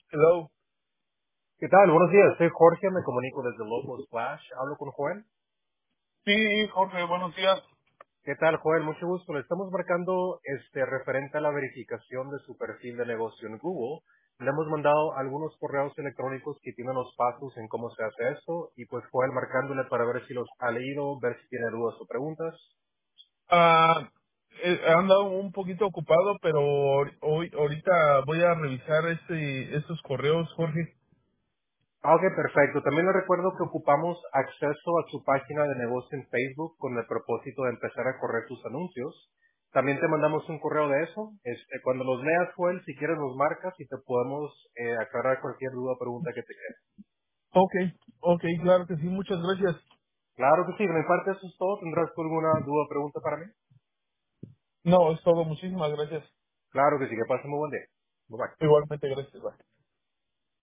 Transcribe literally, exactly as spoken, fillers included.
Hello. ¿Qué tal? Buenos días. Soy Jorge, me comunico desde Local Splash. Hablo con Joel. Sí, Jorge, buenos días. ¿Qué tal, Joel? Mucho gusto. Le estamos marcando este referente a la verificación de su perfil de negocio en Google. Le hemos mandado algunos correos electrónicos que tienen los pasos en cómo se hace esto y pues Joel marcándole para ver si los ha leído, ver si tiene dudas o preguntas. Ah, eh, he andado un poquito ocupado, pero ahor- hoy ahorita voy a revisar este, estos correos, Jorge. Ah, ok, perfecto. También le recuerdo que ocupamos acceso a su página de negocio en Facebook con el propósito de empezar a correr sus anuncios. También te mandamos un correo de eso. Este, cuando los leas, Joel, si quieres nos marcas y te podemos eh, aclarar cualquier duda o pregunta que te quede. Ok, ok, claro que sí, muchas gracias. Claro que sí, de mi parte eso es todo. ¿Tendrás tú alguna duda o pregunta para mí? No, es todo, muchísimas gracias. Claro que sí, que pasen muy buen día. Bye bye. Igualmente, gracias. Bye.